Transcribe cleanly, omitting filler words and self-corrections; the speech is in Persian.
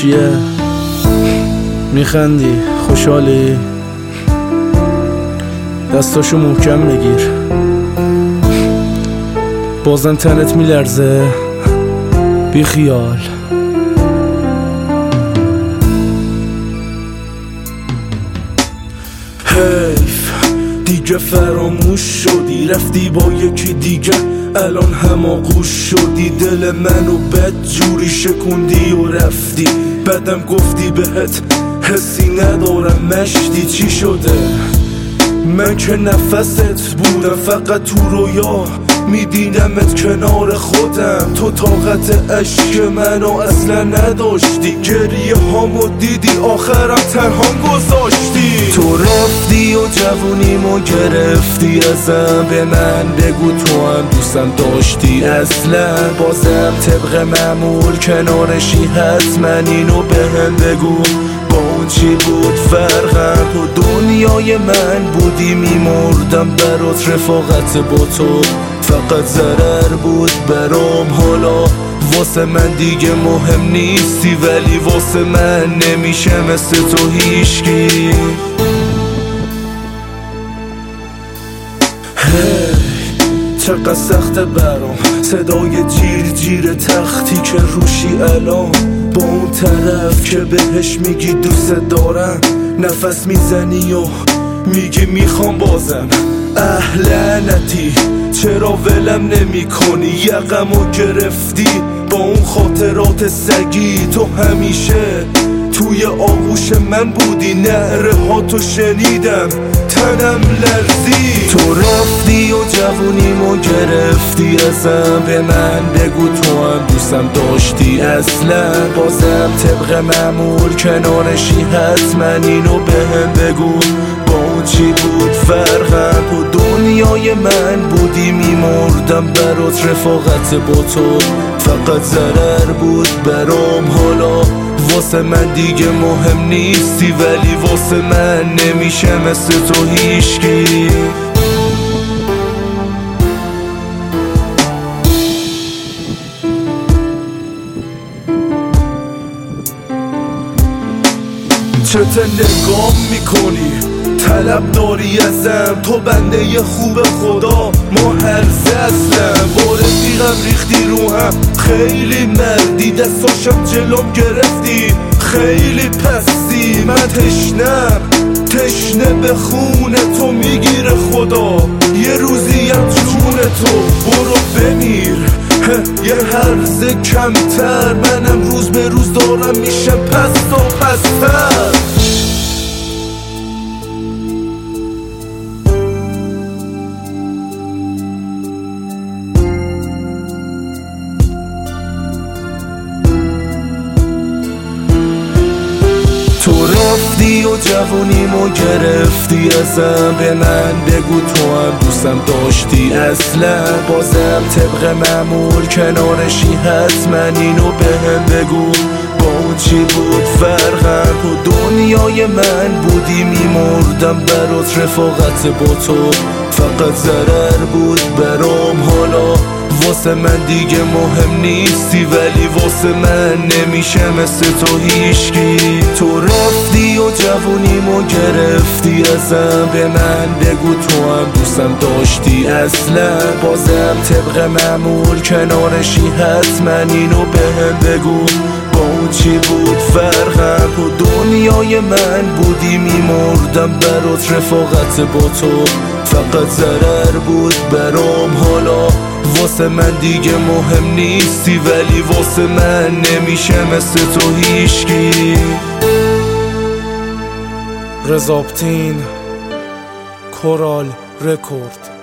چیه؟ میخندی؟ خوشحالی؟ دستاشو محکم بگیر. بازم تنت میلرزه؟ بی خیال. حیف دیگه فراموش شدی، رفتی با یکی دیگه، الان هماغوش شدی. دل منو بد جوری شکوندی و رفتی، بعدم گفتی بهت حسی ندارم. مشتی چی شده؟ من که نفست بودم، فقط تو رویا میدیدمت کنار خودم. تو طاقت عشق منو اصلا نداشتی، گریه هامو دیدی آخرم تنهام گذاشتی. تو رفتی و جوونیمو گرفتی ازم، به من بگو تو هم دوستم داشتی اصلا. بازم طبق معمول کنارشی، حتما اینو بهم بگو با اون چی بود فرقم؟ تو دنیای من بودی، میمردم برات، رفاقت با تو فقط ضرر بود برام. حالا واسه من دیگه مهم نیستی، ولی واسه من نمیشه مثل تو هیچکی. چقدر سخته برام صدای جیر جیر تختی که روشی الان، با اون طرف که بهش میگی دوست دارم. نفس میزنی و میگی میخوام بازم. لعنتی چرا ولم نمی کنی؟ یقمو گرفتی با اون خاطرات سگی. تو همیشه توی آغوش من بودی، نعره ها تو شنیدم تنم لرزی. تو رفتی و جوونیمو گرفتی ازم، به من بگو تو هم دوستم داشتی اصلا. بازم طبق معمول کنارشی، حتما اینو بهم بگو با اون چی بود فرقم؟ تو دنیای من بودی، میمردم برات، رفاقت با تو فقط ضرر بود برام. حالا واسه من دیگه مهم نیستی، ولی واسه من نمیشه مثل تو هیچکی. چته نگاه میکنی؟ طلب داری ازم؟ تو بنده خوب خدا، ما هرزه اصلم. با رفیقم ریختی رو هم، خیلی مردی، دستاشم جلوم گرفتی، خیلی پستی. من تشنه به خون تو میگیره خدا، یه روزی هم جون تو. برو بمیر یه هرزه کمتر، منم روز به روز دارم میشم پست و پستر. تو رفتی و جوونیمو گرفتی ازم، به من بگو تو هم دوستم داشتی اصلا. بازم طبق معمول کنارشی، حتما اینو بهم بگو با اون چی بود فرقم؟ تو دنیای من بودی، میمردم برات، رفاقت با تو فقط ضرر بود برام. حالا واسه من دیگه مهم نیستی، ولی واسه من نمیشه مثل تو هیچکی. تو رفتی و جوونیمو گرفتی ازم، به من بگو تو هم دوستم داشتی اصلا. بازم طبق معمول کنارشی، حتما اینو بهم بگو با اون چی بود فرقم؟ تو دنیای من بودی، میمردم برات، رفاقت با تو فقط ضرر بود برام. حالا واسه من دیگه مهم نیستی، ولی واسه من نمیشه مثل تو هیچکی. رضا آپتین، کورال رکورد.